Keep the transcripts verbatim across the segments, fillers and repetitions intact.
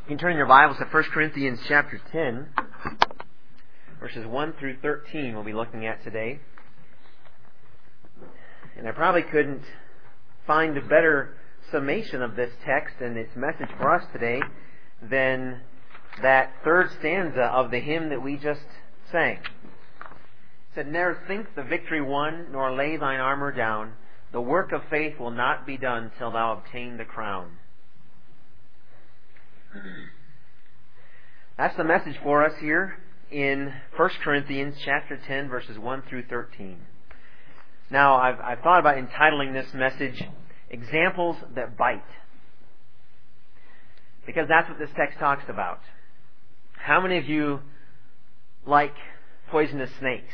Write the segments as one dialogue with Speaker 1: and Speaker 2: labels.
Speaker 1: You can turn in your Bibles to First Corinthians chapter ten, verses one through thirteen we'll be looking at today. And I probably couldn't find a better summation of this text and its message for us today than that third stanza of the hymn that we just sang. It said, "Ne'er think the victory won, nor lay thine armor down. The work of faith will not be done till thou obtain the crown." That's the message for us here in First Corinthians chapter ten, verses one through thirteen. Now, I've, I've thought about entitling this message, Examples That Bite. Because that's what this text talks about. How many of you like poisonous snakes?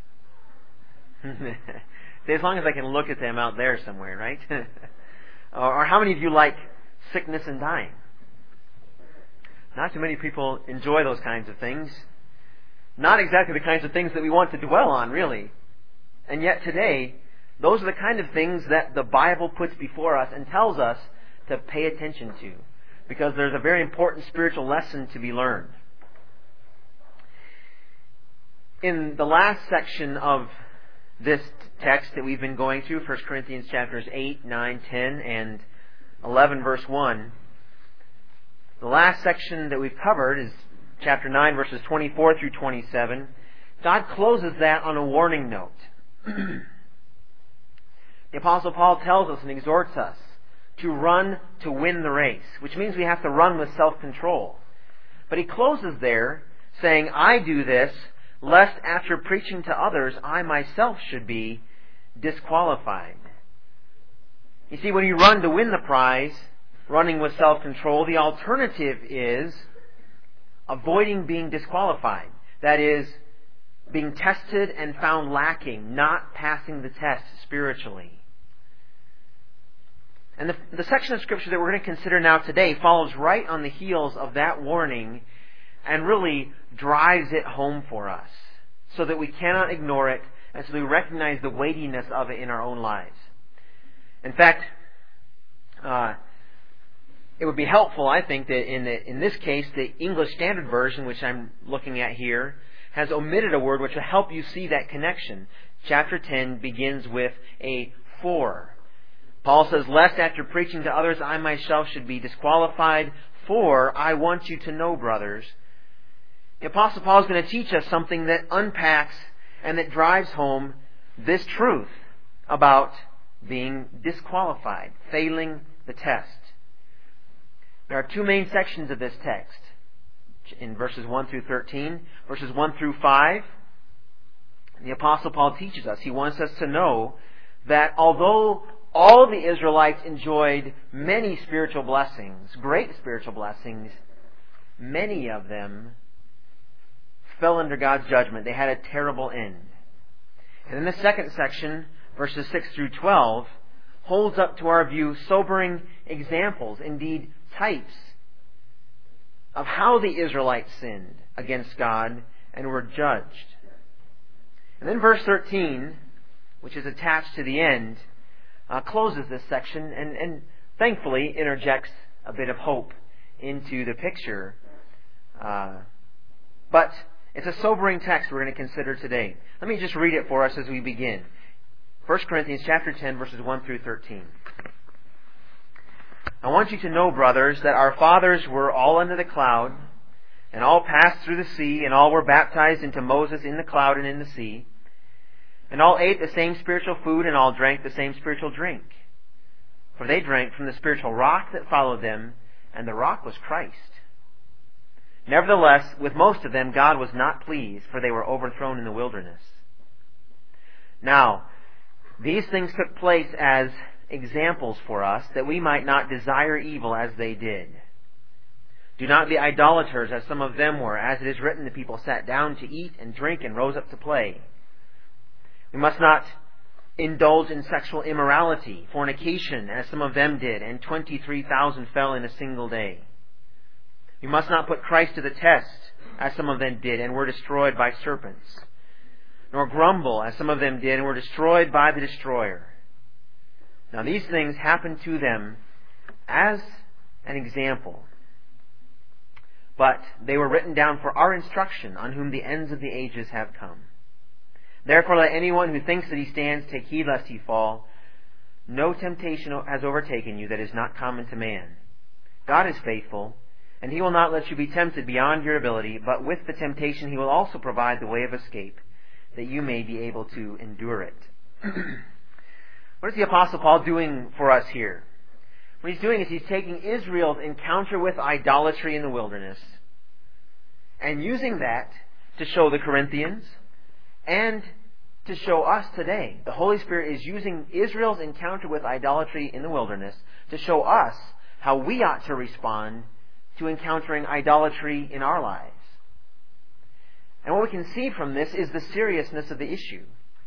Speaker 1: As long as I can look at them out there somewhere, right? Or how many of you like sickness and dying? Not too many people enjoy those kinds of things. Not exactly the kinds of things that we want to dwell on, really. And yet today, those are the kind of things that the Bible puts before us and tells us to pay attention to. Because there's a very important spiritual lesson to be learned. In the last section of this text that we've been going through, First Corinthians chapters eight, nine, ten, and eleven, verse one, the last section that we've covered is chapter nine, verses twenty-four through twenty-seven. God closes that on a warning note. The Apostle Paul tells us and exhorts us to run to win the race, which means we have to run with self-control. But he closes there saying, "I do this, lest after preaching to others, I myself should be disqualified." You see, when you run to win the prize, running with self-control, the alternative is avoiding being disqualified. That is, being tested and found lacking, not passing the test spiritually. And the, the section of Scripture that we're going to consider now today follows right on the heels of that warning and really drives it home for us so that we cannot ignore it and so that we recognize the weightiness of it in our own lives. In fact, uh, it would be helpful, I think, that in the, in this case, the English Standard Version, which I'm looking at here, has omitted a word which will help you see that connection. Chapter ten begins with a "for." Paul says, "Lest after preaching to others I myself should be disqualified, for I want you to know, brothers." The Apostle Paul is going to teach us something that unpacks and that drives home this truth about being disqualified, failing the test. There are two main sections of this text in verses one through thirteen. Verses one through five, the Apostle Paul teaches us, he wants us to know that although all the Israelites enjoyed many spiritual blessings, great spiritual blessings, many of them fell under God's judgment. They had a terrible end. And in the second section, verses six through twelve, holds up to our view sobering examples, indeed types, of how the Israelites sinned against God and were judged. And then verse thirteen, which is attached to the end, uh, closes this section and, and thankfully interjects a bit of hope into the picture. Uh, but it's a sobering text we're going to consider today. Let me just read it for us as we begin. First Corinthians chapter ten, verses one through thirteen. "I want you to know, brothers, that our fathers were all under the cloud, and all passed through the sea, and all were baptized into Moses in the cloud and in the sea. And all ate the same spiritual food, and all drank the same spiritual drink. For they drank from the spiritual rock that followed them, and the rock was Christ. Nevertheless, with most of them God was not pleased, for they were overthrown in the wilderness. Now, these things took place as examples for us, that we might not desire evil as they did. Do not be idolaters as some of them were. As it is written, the people sat down to eat and drink and rose up to play. We must not indulge in sexual immorality, fornication, as some of them did, and twenty-three thousand fell in a single day. We must not put Christ to the test, as some of them did, and were destroyed by serpents. Nor grumble, as some of them did, and were destroyed by the destroyer. Now these things happened to them as an example, but they were written down for our instruction, on whom the ends of the ages have come. Therefore let anyone who thinks that he stands take heed lest he fall. No temptation has overtaken you that is not common to man. God is faithful, and He will not let you be tempted beyond your ability, but with the temptation He will also provide the way of escape, that you may be able to endure it. What is the Apostle Paul doing for us here? What he's doing is he's taking Israel's encounter with idolatry in the wilderness and using that to show the Corinthians and to show us today. The Holy Spirit is using Israel's encounter with idolatry in the wilderness to show us how we ought to respond to encountering idolatry in our lives. And what we can see from this is the seriousness of the issue.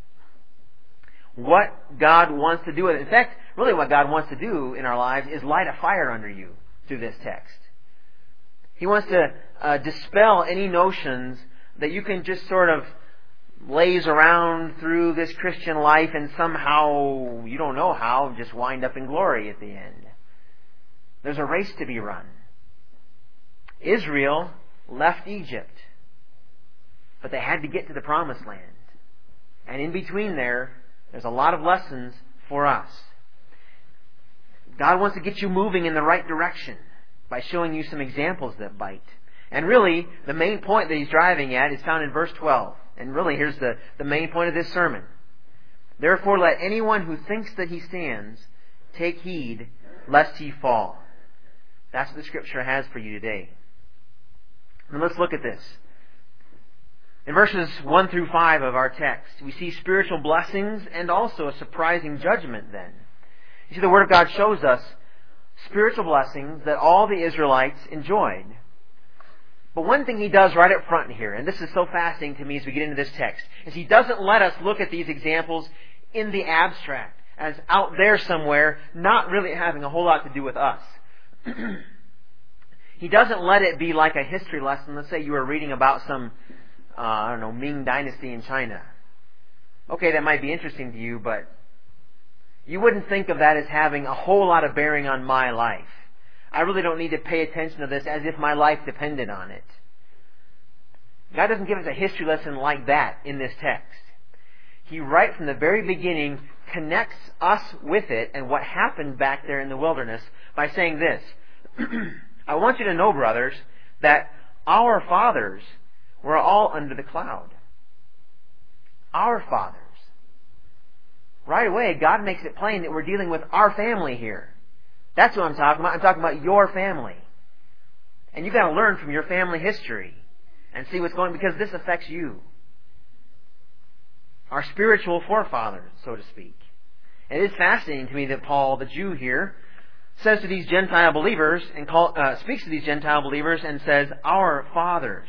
Speaker 1: What God wants to do with it. In fact, really what God wants to do in our lives is light a fire under you through this text. He wants to uh, dispel any notions that you can just sort of laze around through this Christian life and somehow, you don't know how, just wind up in glory at the end. There's a race to be run. Israel left Egypt, but they had to get to the Promised Land. And in between there, there's a lot of lessons for us. God wants to get you moving in the right direction by showing you some examples that bite. And really, the main point that He's driving at is found in verse twelve. And really, here's the, the main point of this sermon. Therefore, let anyone who thinks that he stands take heed lest he fall. That's what the Scripture has for you today. And let's look at this. In verses one through five of our text, we see spiritual blessings and also a surprising judgment then. You see, the Word of God shows us spiritual blessings that all the Israelites enjoyed. But one thing He does right up front here, and this is so fascinating to me as we get into this text, is He doesn't let us look at these examples in the abstract, as out there somewhere, not really having a whole lot to do with us. He doesn't let it be like a history lesson. Let's say you were reading about some Uh, I don't know, Ming Dynasty in China. Okay, that might be interesting to you, but you wouldn't think of that as having a whole lot of bearing on my life. I really don't need to pay attention to this as if my life depended on it. God doesn't give us a history lesson like that in this text. He, right from the very beginning, connects us with it and what happened back there in the wilderness by saying this. I want you to know, brothers, that our fathers were all under the cloud. Our fathers. Right away, God makes it plain that we're dealing with our family here. That's what I'm talking about. I'm talking about your family. And you've got to learn from your family history and see what's going on, because this affects you. Our spiritual forefathers, so to speak. And it is fascinating to me that Paul, the Jew here, says to these Gentile believers, and call, uh, speaks to these Gentile believers and says, our fathers.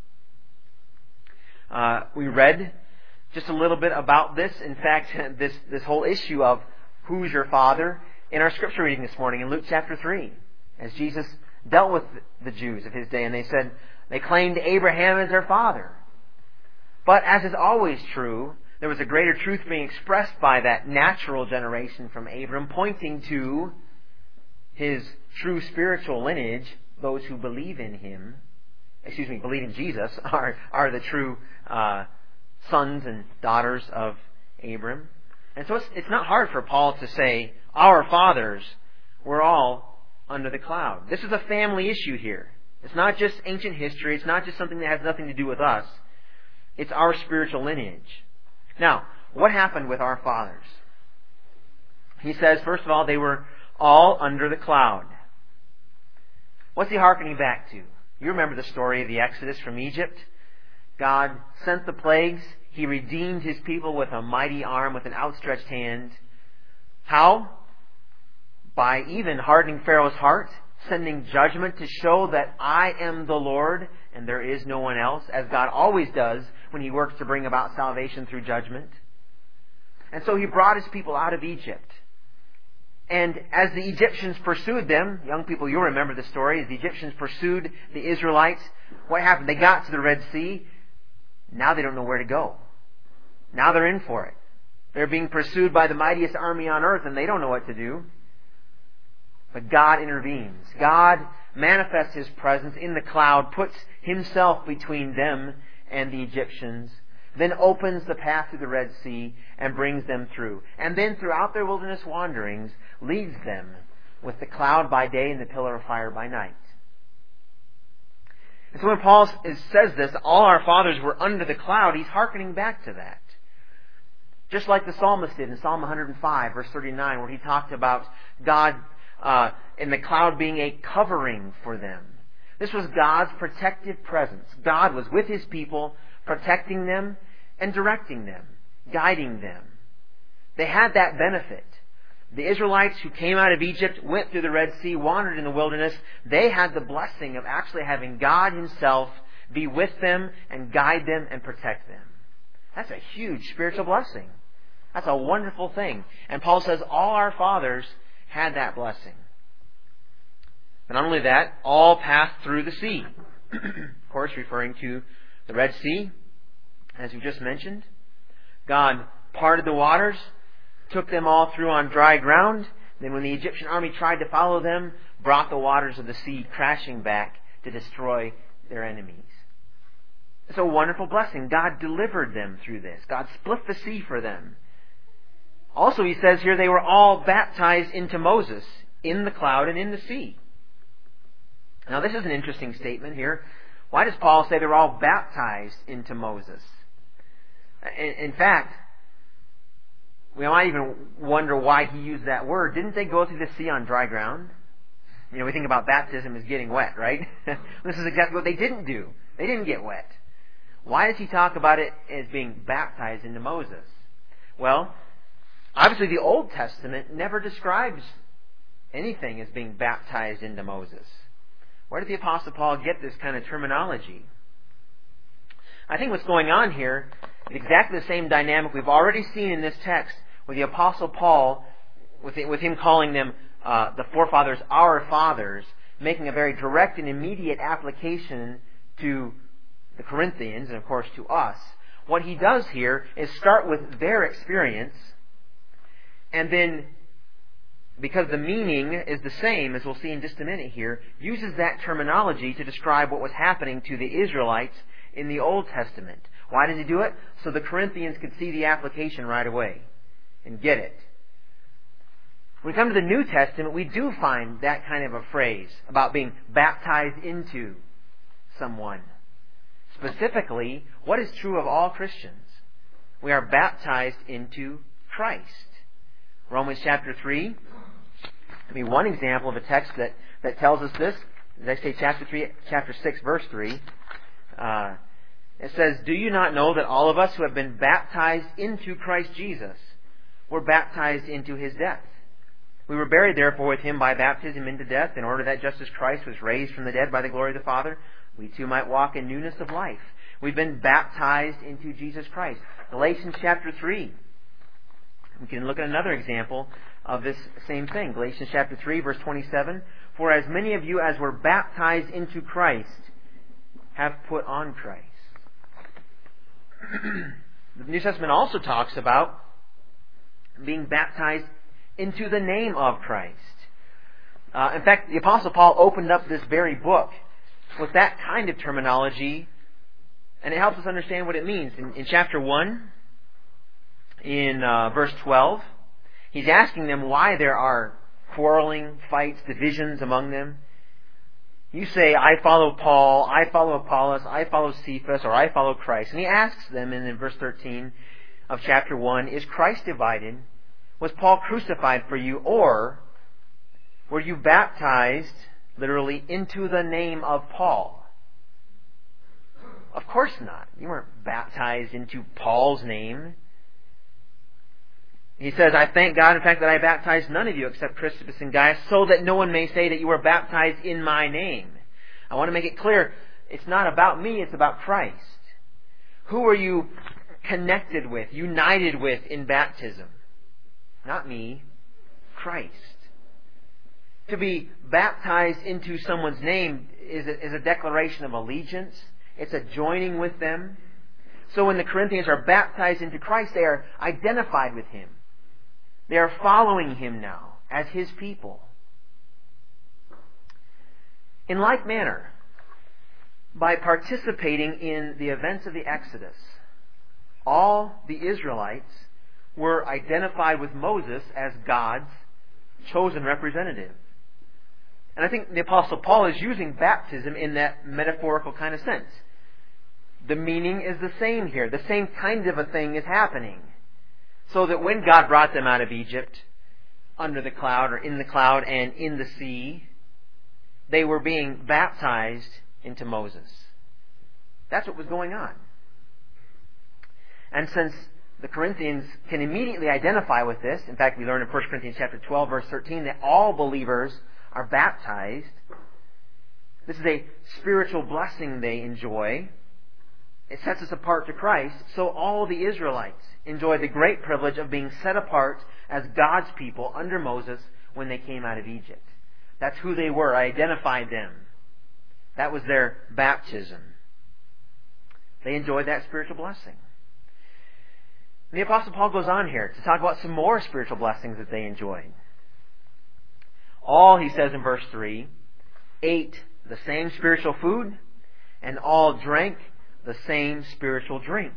Speaker 1: Uh, we read just a little bit about this. In fact, this, this whole issue of who's your father in our scripture reading this morning in Luke chapter three. As Jesus dealt with the Jews of His day, and they said, they claimed Abraham as their father. But as is always true, there was a greater truth being expressed by that natural generation from Abram, pointing to his true spiritual lineage, those who believe in Him. excuse me, believe in Jesus, are, are the true uh, sons and daughters of Abram. And so it's, it's not hard for Paul to say, our fathers were all under the cloud. This is a family issue here. It's not just ancient history. It's not just something that has nothing to do with us. It's our spiritual lineage. Now, what happened with our fathers? He says, first of all, they were all under the cloud. What's he hearkening back to? You remember the story of the Exodus from Egypt. God sent the plagues. He redeemed His people with a mighty arm, with an outstretched hand. How? By even hardening Pharaoh's heart, sending judgment to show that I am the Lord and there is no one else, as God always does when He works to bring about salvation through judgment. And so He brought His people out of Egypt. And as the Egyptians pursued them, young people, you'll remember the story, as the Egyptians pursued the Israelites, what happened? They got to the Red Sea. Now they don't know where to go. Now they're in for it. They're being pursued by the mightiest army on earth, and they don't know what to do. But God intervenes. God manifests His presence in the cloud, puts Himself between them and the Egyptians, then opens the path through the Red Sea and brings them through. And then throughout their wilderness wanderings, leads them with the cloud by day and the pillar of fire by night. And so when Paul says this, all our fathers were under the cloud, he's hearkening back to that. Just like the psalmist did in Psalm one hundred five, verse thirty-nine, where he talked about God uh, in the cloud being a covering for them. This was God's protective presence. God was with His people, protecting them and directing them, guiding them. They had that benefit. The Israelites who came out of Egypt, went through the Red Sea, wandered in the wilderness, they had the blessing of actually having God Himself be with them and guide them and protect them. That's a huge spiritual blessing. That's a wonderful thing. And Paul says all our fathers had that blessing. But not only that, all passed through the sea. Of course, referring to the Red Sea, as we just mentioned. God parted the waters, took them all through on dry ground. Then when the Egyptian army tried to follow them, brought the waters of the sea crashing back to destroy their enemies. It's a wonderful blessing. God delivered them through this. God split the sea for them. Also, he says here, they were all baptized into Moses in the cloud and in the sea. Now, this is an interesting statement here. Why does Paul say they're all baptized into Moses? In, in fact, we might even wonder why he used that word. Didn't they go through the sea on dry ground? You know, we think about baptism as getting wet, right? This is exactly what they didn't do. They didn't get wet. Why does he talk about it as being baptized into Moses? Well, obviously the Old Testament never describes anything as being baptized into Moses. Where did the Apostle Paul get this kind of terminology? I think what's going on here is exactly the same dynamic we've already seen in this text with the Apostle Paul, with, it, with him calling them uh, the forefathers our fathers, making a very direct and immediate application to the Corinthians and of course to us. What he does here is start with their experience, and then, because the meaning is the same, as we'll see in just a minute here, uses that terminology to describe what was happening to the Israelites in the Old Testament. Why does he do it? So the Corinthians could see the application right away and get it. When we come to the New Testament, we do find that kind of a phrase about being baptized into someone. Specifically, what is true of all Christians? We are baptized into Christ. Romans chapter three, I mean, one example of a text that, that tells us this. As I say, chapter three, chapter six, verse three. Uh, it says, "Do you not know that all of us who have been baptized into Christ Jesus were baptized into His death? We were buried therefore with Him by baptism into death, in order that just as Christ was raised from the dead by the glory of the Father, we too might walk in newness of life." We've been baptized into Jesus Christ. Galatians chapter three. We can look at another example of this same thing. Galatians chapter three, verse twenty-seven. "For as many of you as were baptized into Christ have put on Christ." The New Testament also talks about being baptized into the name of Christ. Uh, in fact, the Apostle Paul opened up this very book with that kind of terminology, and it helps us understand what it means. In, in chapter one, in uh, verse twelve, he's asking them why there are quarreling, fights, divisions among them. You say, "I follow Paul, I follow Apollos, I follow Cephas, or I follow Christ." And he asks them in, in verse thirteen of chapter one, "Is Christ divided? Was Paul crucified for you? Or were you baptized, literally, into the name of Paul?" Of course not. You weren't baptized into Paul's name. He says, "I thank God, in fact, that I baptized none of you except Crispus and Gaius, so that no one may say that you were baptized in my name." I want to make it clear, it's not about me, it's about Christ. Who are you connected with, united with in baptism? Not me, Christ. To be baptized into someone's name is a, is a declaration of allegiance. It's a joining with them. So when the Corinthians are baptized into Christ, they are identified with Him. They are following Him now as His people. In like manner, by participating in the events of the Exodus, all the Israelites were identified with Moses as God's chosen representative. And I think the Apostle Paul is using baptism in that metaphorical kind of sense. The meaning is the same here. The same kind of a thing is happening. So that when God brought them out of Egypt, under the cloud or in the cloud and in the sea, they were being baptized into Moses. That's what was going on. And since the Corinthians can immediately identify with this, in fact we learn in First Corinthians chapter twelve verse thirteen that all believers are baptized. This is a spiritual blessing they enjoy. It sets us apart to Christ. So all the Israelites enjoyed the great privilege of being set apart as God's people under Moses when they came out of Egypt. That's who they were. I identified them. That was their baptism. They enjoyed that spiritual blessing. And the Apostle Paul goes on here to talk about some more spiritual blessings that they enjoyed. All, he says in verse three, ate the same spiritual food, and all drank the same spiritual drink.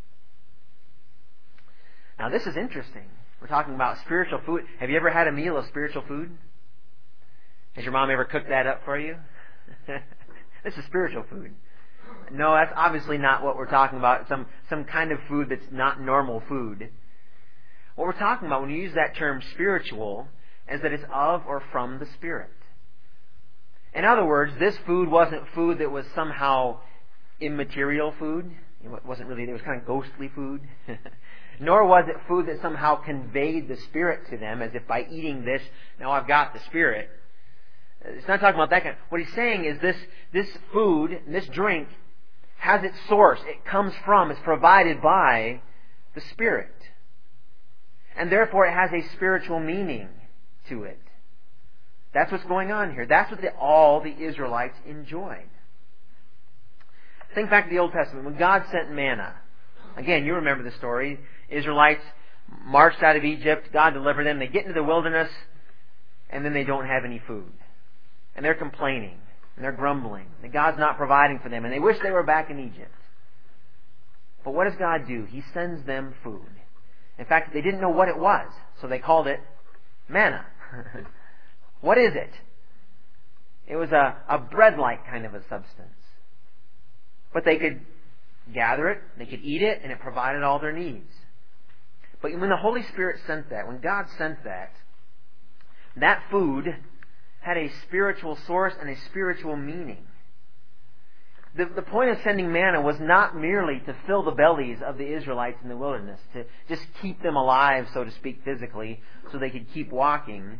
Speaker 1: Now this is interesting. We're talking about spiritual food. Have you ever had a meal of spiritual food? Has your mom ever cooked that up for you? This is spiritual food. No, that's obviously not what we're talking about. Some, some kind of food that's not normal food. What we're talking about when you use that term spiritual is that it's of or from the Spirit. In other words, this food wasn't food that was somehow immaterial food. It wasn't really, it was kind of ghostly food. Nor was it food that somehow conveyed the Spirit to them, as if by eating this, now I've got the Spirit. It's not talking about that kind. What he's saying is this, this food, this drink, has its source. It comes from, it's provided by the Spirit. And therefore it has a spiritual meaning to it. That's what's going on here. That's what the, all the Israelites enjoyed. Think back to the Old Testament. When God sent manna, again, you remember the story. Israelites marched out of Egypt. God delivered them. They get into the wilderness, and then they don't have any food. And they're complaining. And they're grumbling. And God's not providing for them. And they wish they were back in Egypt. But what does God do? He sends them food. In fact, they didn't know what it was. So they called it manna. What is it? It was a, a bread-like kind of a substance. But they could gather it, they could eat it, and it provided all their needs. But when the Holy Spirit sent that, when God sent that, that food had a spiritual source and a spiritual meaning. The, the point of sending manna was not merely to fill the bellies of the Israelites in the wilderness, to just keep them alive, so to speak, physically, so they could keep walking.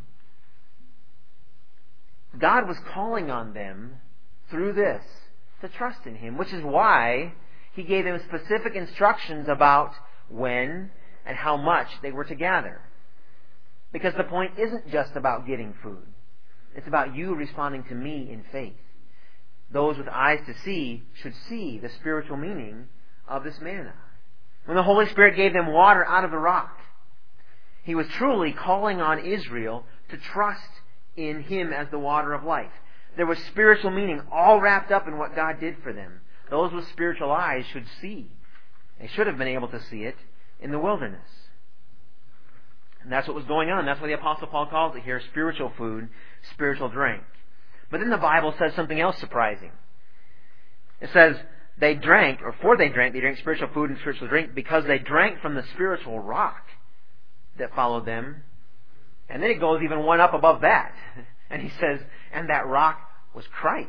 Speaker 1: God was calling on them through this to trust in Him, which is why He gave them specific instructions about when and how much they were to gather. Because the point isn't just about getting food. It's about you responding to me in faith. Those with eyes to see should see the spiritual meaning of this manna. When the Holy Spirit gave them water out of the rock, He was truly calling on Israel to trust in Him as the water of life. There was spiritual meaning all wrapped up in what God did for them. Those with spiritual eyes should see. They should have been able to see it in the wilderness. And that's what was going on. That's why the Apostle Paul calls it here spiritual food, spiritual drink. But then the Bible says something else surprising. It says they drank, or for they drank, they drank spiritual food and spiritual drink because they drank from the spiritual rock that followed them. And then it goes even one up above that. And he says, and that rock was Christ.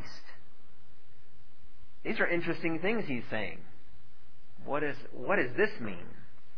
Speaker 1: These are interesting things he's saying. What is what does this mean?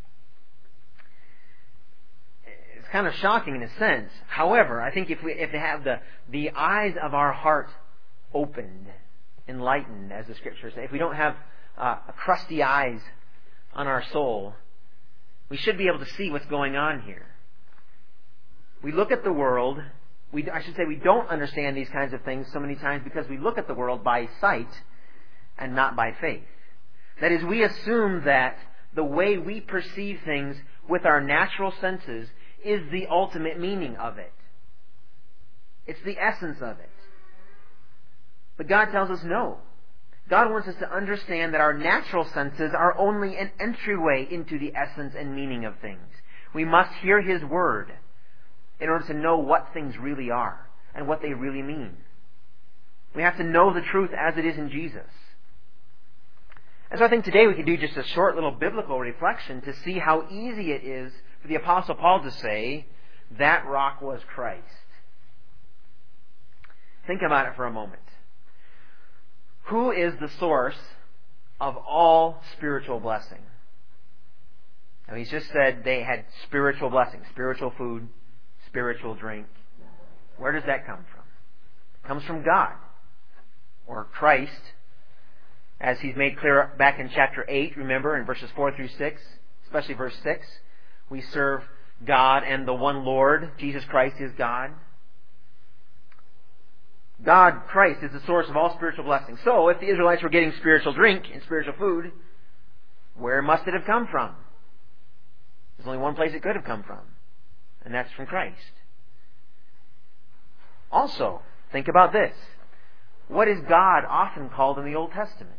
Speaker 1: It's kind of shocking in a sense. However, I think if we if they have the, the eyes of our heart opened, enlightened, as the Scriptures say, if we don't have uh, crusty eyes on our soul, we should be able to see what's going on here. We look at the world, we, I should say we don't understand these kinds of things so many times because we look at the world by sight and not by faith. That is, we assume that the way we perceive things with our natural senses is the ultimate meaning of it. It's the essence of it. But God tells us no. God wants us to understand that our natural senses are only an entryway into the essence and meaning of things. We must hear His Word in order to know what things really are and what they really mean. We have to know the truth as it is in Jesus. And so I think today we can do just a short little biblical reflection to see how easy it is for the Apostle Paul to say, that rock was Christ. Think about it for a moment. Who is the source of all spiritual blessing? Now, he's just said they had spiritual blessing, spiritual food, spiritual drink. Where does that come from? It comes from God, or Christ, as He's made clear back in chapter eight, remember, in verses four through six, especially verse six. We serve God and the one Lord. Jesus Christ is God. God, Christ, is the source of all spiritual blessings. So, if the Israelites were getting spiritual drink and spiritual food, where must it have come from? There's only one place it could have come from, and that's from Christ. Also, think about this. What is God often called in the Old Testament?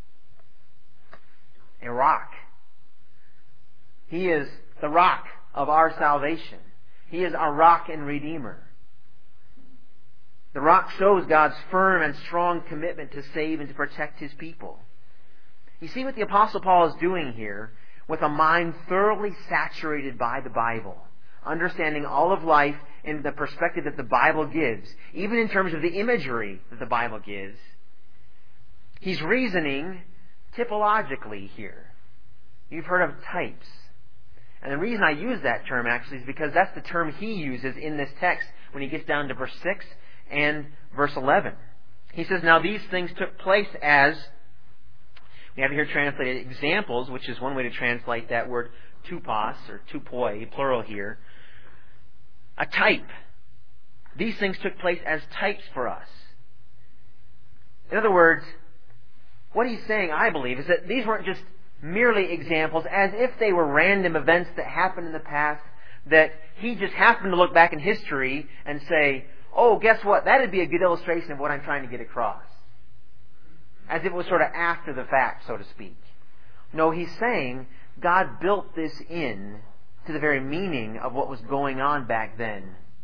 Speaker 1: A rock. He is the rock of our salvation. He is our rock and Redeemer. The rock shows God's firm and strong commitment to save and to protect His people. You see what the Apostle Paul is doing here with a mind thoroughly saturated by the Bible, understanding all of life in the perspective that the Bible gives, even in terms of the imagery that the Bible gives. He's reasoning typologically here. You've heard of types. And the reason I use that term actually is because that's the term he uses in this text when he gets down to verse six and verse eleven. He says, now these things took place as, we have here translated examples, which is one way to translate that word tupos, or tupoi, plural here. A type. These things took place as types for us. In other words, what he's saying, I believe, is that these weren't just merely examples as if they were random events that happened in the past, that he just happened to look back in history and say, oh, guess what? That would be a good illustration of what I'm trying to get across. As if it was sort of after the fact, so to speak. No, he's saying God built this in to the very meaning of what was going on back then.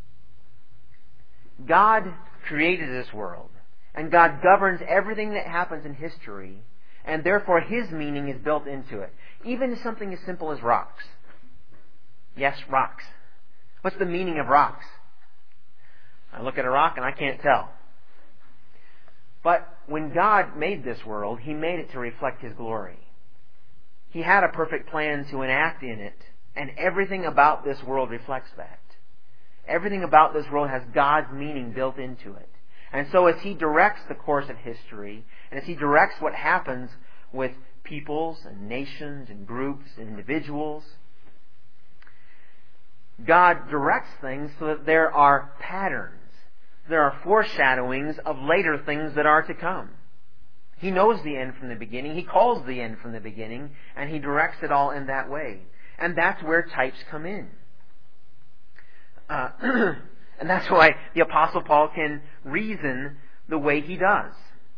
Speaker 1: God created this world, and God governs everything that happens in history, and therefore His meaning is built into it. Even something as simple as rocks. Yes, rocks. What's the meaning of rocks? I look at a rock and I can't tell. But when God made this world, He made it to reflect His glory. He had a perfect plan to enact in it, and everything about this world reflects that. Everything about this world has God's meaning built into it. And so as He directs the course of history, and as He directs what happens with peoples and nations and groups and individuals, God directs things so that there are patterns. There are foreshadowings of later things that are to come. He knows the end from the beginning. He calls the end from the beginning, and He directs it all in that way. And that's where types come in. Uh, and that's why the Apostle Paul can reason the way he does.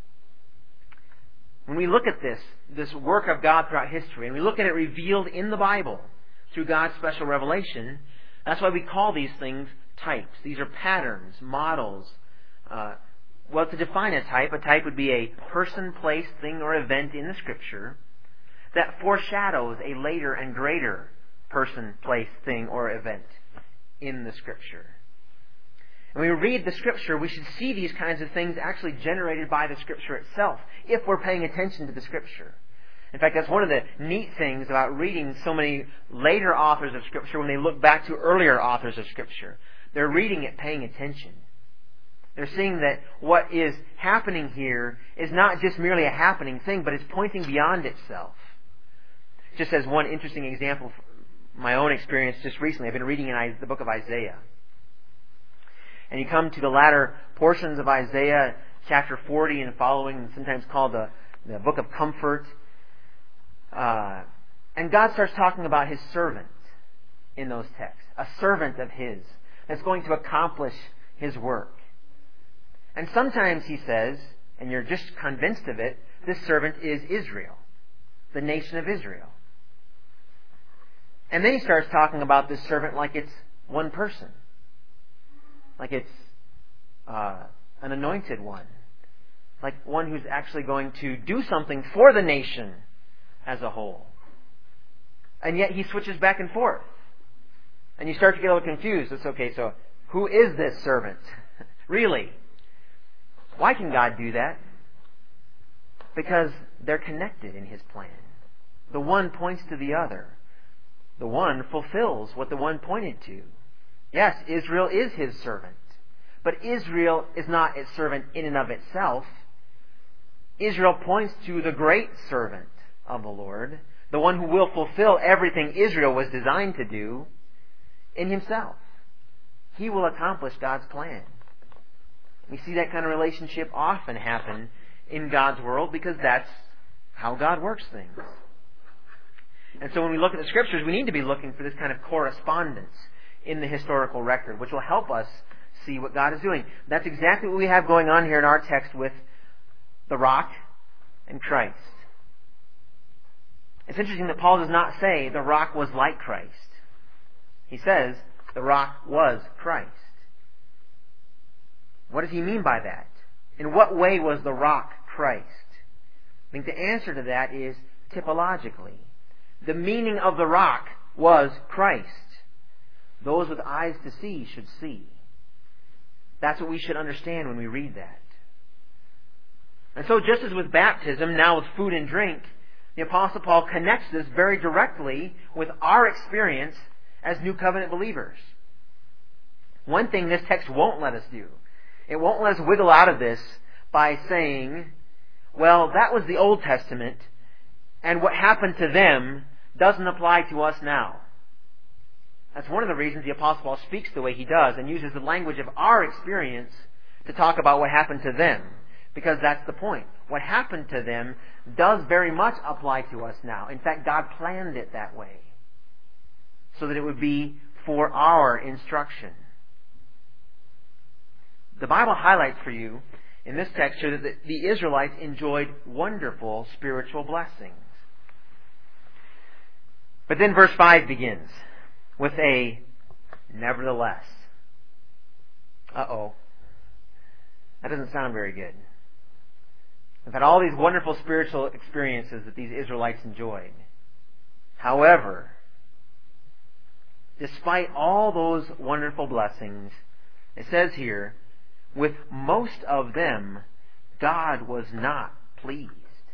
Speaker 1: When we look at this, this work of God throughout history, and we look at it revealed in the Bible through God's special revelation, that's why we call these things types. These are patterns, models. Uh, well, to define a type, a type would be a person, place, thing, or event in the Scripture that foreshadows a later and greater person, place, thing, or event in the Scripture. And when we read the Scripture, we should see these kinds of things actually generated by the Scripture itself, if we're paying attention to the Scripture. In fact, that's one of the neat things about reading so many later authors of Scripture when they look back to earlier authors of Scripture. They're reading it paying attention. They're seeing that what is happening here is not just merely a happening thing, but it's pointing beyond itself. Just as one interesting example from my own experience just recently, I've been reading in the book of Isaiah. And you come to the latter portions of Isaiah, chapter forty and following, sometimes called the, the book of comfort. Uh, and God starts talking about His servant in those texts. A servant of His that's going to accomplish His work. And sometimes He says, and you're just convinced of it, this servant is Israel, the nation of Israel. And then he starts talking about this servant like it's one person, like it's uh, an anointed one, like one who's actually going to do something for the nation as a whole. And yet he switches back and forth. And you start to get a little confused. It's okay, so who is this servant? Really? Why can God do that? Because they're connected in His plan. The one points to the other. The one fulfills what the one pointed to. Yes, Israel is His servant. But Israel is not its servant in and of itself. Israel points to the great servant of the Lord, the one who will fulfill everything Israel was designed to do in Himself. He will accomplish God's plan. We see that kind of relationship often happen in God's world because that's how God works things. And so when we look at the Scriptures, we need to be looking for this kind of correspondence in the historical record, which will help us see what God is doing. That's exactly what we have going on here in our text with the rock and Christ. It's interesting that Paul does not say the rock was like Christ. He says the rock was Christ. What does he mean by that? In what way was the rock Christ? I think the answer to that is typologically. The meaning of the rock was Christ. Those with eyes to see should see. That's what we should understand when we read that. And so just as with baptism, now with food and drink, the Apostle Paul connects this very directly with our experience as New Covenant believers. One thing this text won't let us do, it won't let us wiggle out of this by saying, well, that was the Old Testament, and what happened to them doesn't apply to us now. That's one of the reasons the Apostle Paul speaks the way he does and uses the language of our experience to talk about what happened to them. Because that's the point. What happened to them does very much apply to us now. In fact, God planned it that way, so that it would be for our instruction. The Bible highlights for you in this text here that the Israelites enjoyed wonderful spiritual blessings. But then verse five begins with a nevertheless. Uh-oh. That doesn't sound very good. They've had all these wonderful spiritual experiences that these Israelites enjoyed. However, despite all those wonderful blessings, it says here, with most of them, God was not pleased.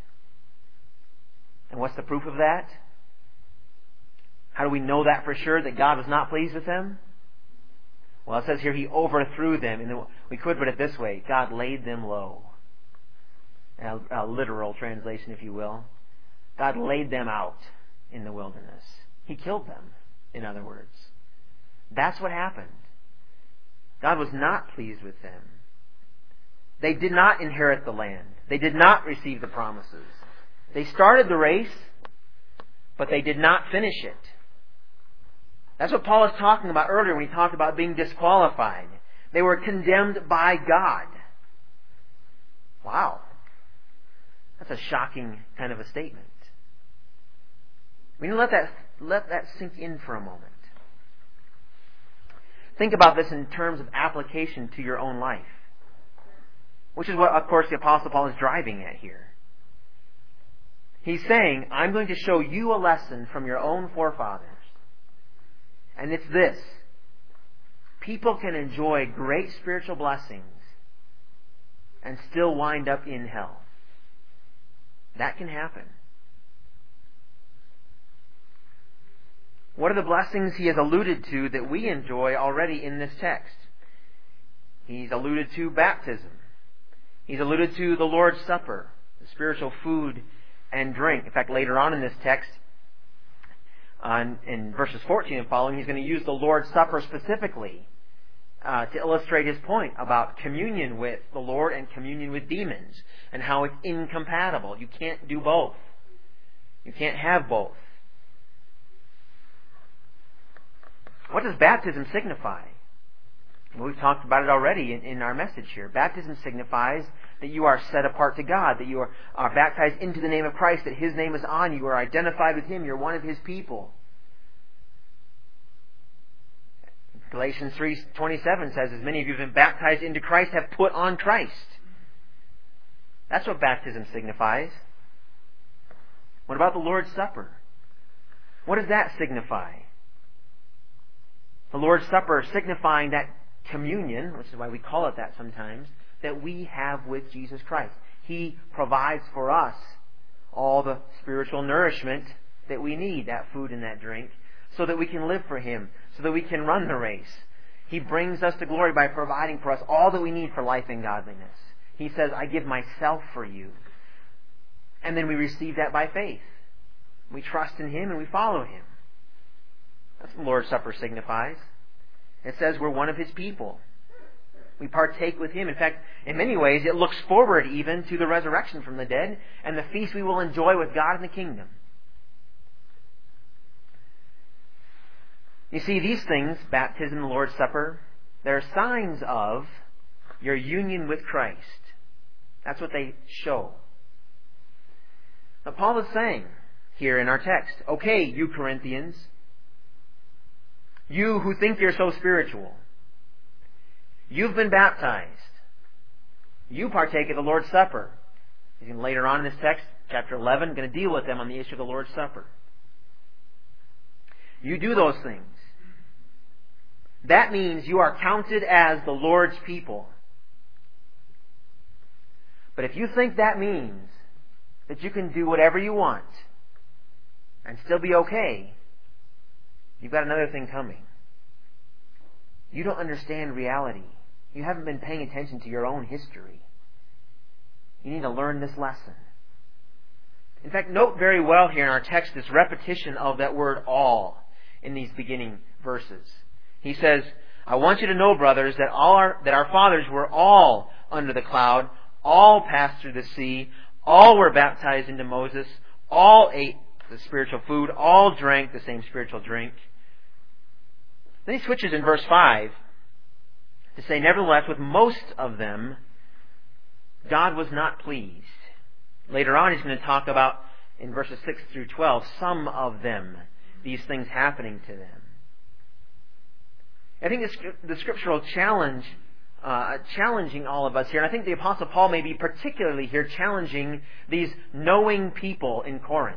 Speaker 1: And what's the proof of that? How do we know that for sure, that God was not pleased with them? Well, it says here, He overthrew them. And we could put it this way, God laid them low. A, a literal translation, if you will. God laid them out in the wilderness. He killed them, in other words. That's what happened. God was not pleased with them. They did not inherit the land. They did not receive the promises. They started the race, but they did not finish it. That's what Paul was talking about earlier when he talked about being disqualified. They were condemned by God. Wow. That's a shocking kind of a statement. We need to let that, let that sink in for a moment. Think about this in terms of application to your own life. Which is what, of course, the Apostle Paul is driving at here. He's saying, I'm going to show you a lesson from your own forefathers. And it's this. People can enjoy great spiritual blessings and still wind up in hell. That can happen. What are the blessings he has alluded to that we enjoy already in this text? He's alluded to baptism. He's alluded to the Lord's Supper, the spiritual food and drink. In fact, later on in this text, on, in verses fourteen and following, he's going to use the Lord's Supper specifically uh, to illustrate his point about communion with the Lord and communion with demons and how it's incompatible. You can't do both. You can't have both. What does baptism signify? Well, we've talked about it already in, in our message here. Baptism signifies that you are set apart to God, that you are, are baptized into the name of Christ, that His name is on you, you are identified with Him, you're one of His people. Galatians three twenty-seven says, as many of you have been baptized into Christ have put on Christ. That's what baptism signifies. What about the Lord's Supper? What does that signify? The Lord's Supper signifying that communion, which is why we call it that sometimes, that we have with Jesus Christ. He provides for us all the spiritual nourishment that we need, that food and that drink, so that we can live for Him, so that we can run the race. He brings us to glory by providing for us all that we need for life and godliness. He says, I give myself for you. And then we receive that by faith. We trust in Him and we follow Him. That's what the Lord's Supper signifies. It says we're one of His people. We partake with Him. In fact, in many ways, it looks forward even to the resurrection from the dead and the feast we will enjoy with God in the kingdom. You see, these things, baptism, the Lord's Supper, they're signs of your union with Christ. That's what they show. But Paul is saying here in our text, okay, you Corinthians, you who think you're so spiritual, you've been baptized. You partake of the Lord's Supper. And later on in this text, chapter eleven, I'm going to deal with them on the issue of the Lord's Supper. You do those things. That means you are counted as the Lord's people. But if you think that means that you can do whatever you want and still be okay, you've got another thing coming. You don't understand reality. You haven't been paying attention to your own history. You need to learn this lesson. In fact, note very well here in our text this repetition of that word all in these beginning verses. He says, I want you to know, brothers, that all our, that our fathers were all under the cloud, all passed through the sea, all were baptized into Moses, all ate the spiritual food, all drank the same spiritual drink. Then he switches in verse five to say, nevertheless, with most of them, God was not pleased. Later on, he's going to talk about, in verses six through twelve, some of them, these things happening to them. I think the scriptural challenge, uh, challenging all of us here, and I think the Apostle Paul may be particularly here challenging these knowing people in Corinth,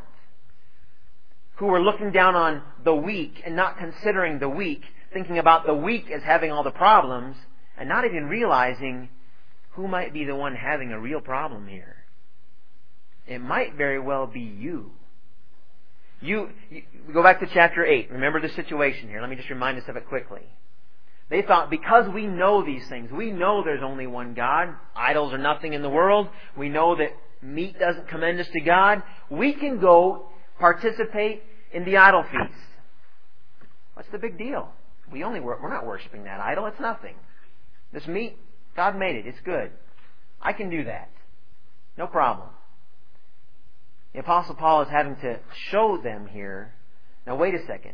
Speaker 1: who were looking down on the weak and not considering the weak, thinking about the weak as having all the problems, and not even realizing who might be the one having a real problem here. It might very well be you. You, you go back to chapter eight. Remember the situation here. Let me just remind us of it quickly. They thought, because we know these things, we know there's only one God, idols are nothing in the world, we know that meat doesn't commend us to God, we can go participate in the idol feast. What's the big deal? We only we're not worshiping that idol. It's nothing. This meat, God made it. It's good. I can do that. No problem. The Apostle Paul is having to show them here. Now wait a second.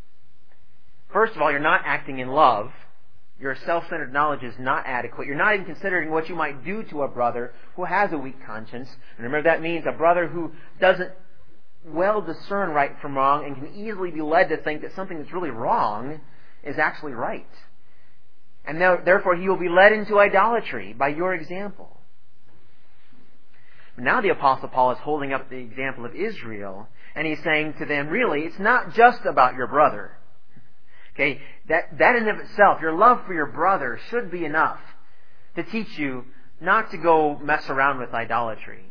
Speaker 1: First of all, you're not acting in love. Your self-centered knowledge is not adequate. You're not even considering what you might do to a brother who has a weak conscience. And remember, that means a brother who doesn't well discern right from wrong and can easily be led to think that something that's really wrong is actually right. And therefore he will be led into idolatry by your example. Now the Apostle Paul is holding up the example of Israel, and he's saying to them, really, it's not just about your brother. Okay, that, that in of itself, your love for your brother should be enough to teach you not to go mess around with idolatry.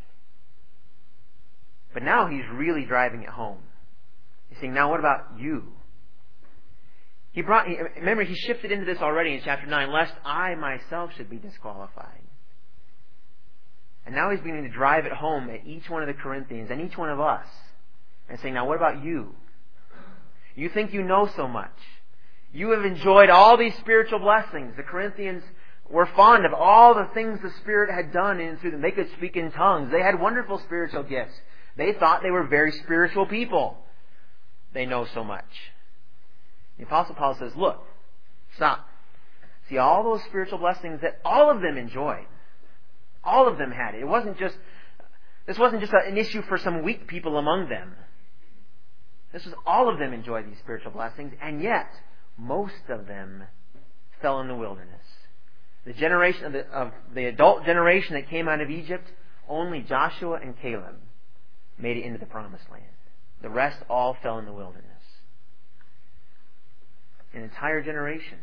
Speaker 1: But now he's really driving it home. He's saying, now what about you? He brought, remember, he shifted into this already in chapter nine, lest I myself should be disqualified. And now he's beginning to drive it home at each one of the Corinthians and each one of us. And saying, now what about you? You think you know so much. You have enjoyed all these spiritual blessings. The Corinthians were fond of all the things the Spirit had done in through them. They could speak in tongues. They had wonderful spiritual gifts. They thought they were very spiritual people. They know so much. The Apostle Paul says, look, stop. See all those spiritual blessings that all of them enjoyed. All of them had it. It wasn't just, this wasn't just an issue for some weak people among them. This was all of them enjoyed these spiritual blessings, and yet most of them fell in the wilderness. The generation of the, of the adult generation that came out of Egypt, only Joshua and Caleb made it into the promised land. The rest all fell in the wilderness. An entire generation.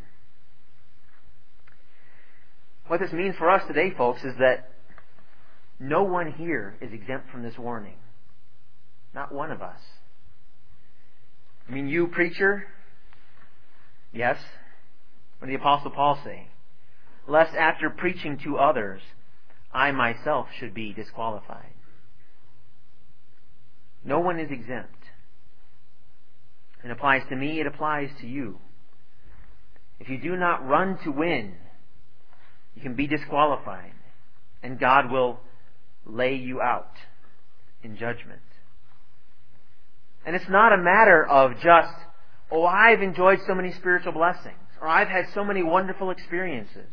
Speaker 1: What this means for us today, folks, is that no one here is exempt from this warning. Not one of us. I mean, you, preacher? Yes. What did the Apostle Paul say? Lest after preaching to others, I myself should be disqualified. No one is exempt. It applies to me, it applies to you. If you do not run to win, you can be disqualified, and God will lay you out in judgment. And it's not a matter of just, oh, I've enjoyed so many spiritual blessings, or I've had so many wonderful experiences.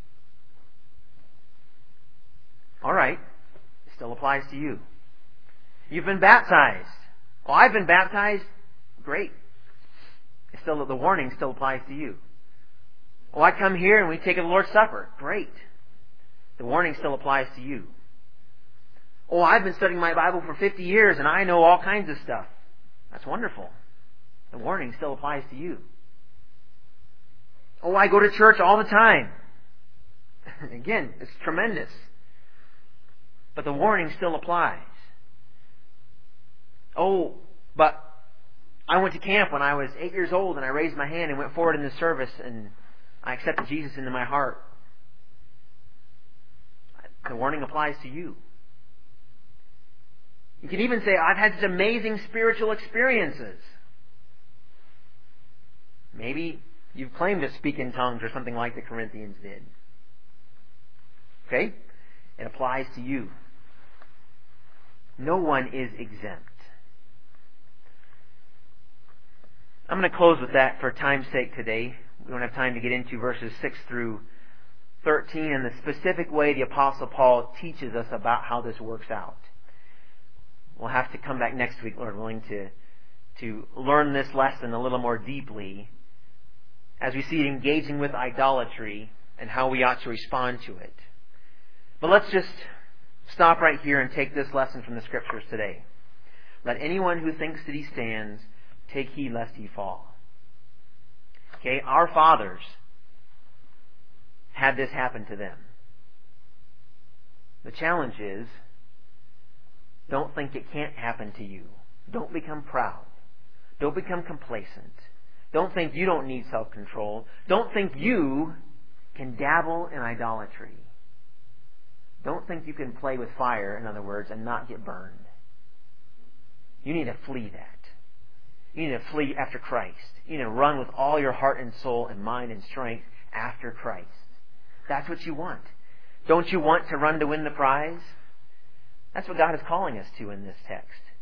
Speaker 1: All right, it still applies to you. You've been baptized. Oh, I've been baptized. Great. It's still, the warning still applies to you. Oh, I come here and we take the Lord's Supper. Great. The warning still applies to you. Oh, I've been studying my Bible for fifty years and I know all kinds of stuff. That's wonderful. The warning still applies to you. Oh, I go to church all the time. Again, it's tremendous. But the warning still applies. Oh, but I went to camp when I was eight years old and I raised my hand and went forward in the service and I accepted Jesus into my heart. The warning applies to you. You can even say, I've had such amazing spiritual experiences. Maybe you've claimed to speak in tongues or something like the Corinthians did. Okay? It applies to you. No one is exempt. I'm going to close with that for time's sake today. We don't have time to get into verses six through thirteen and the specific way the Apostle Paul teaches us about how this works out. We'll have to come back next week, Lord willing, to, to learn this lesson a little more deeply as we see it engaging with idolatry and how we ought to respond to it. But let's just stop right here and take this lesson from the Scriptures today. Let anyone who thinks that he stands take heed lest he fall. Okay, our fathers had this happen to them. The challenge is, don't think it can't happen to you. Don't become proud. Don't become complacent. Don't think you don't need self-control. Don't think you can dabble in idolatry. Don't think you can play with fire, in other words, and not get burned. You need to flee that. You need to flee after Christ. You need to run with all your heart and soul and mind and strength after Christ. That's what you want. Don't you want to run to win the prize? That's what God is calling us to in this text.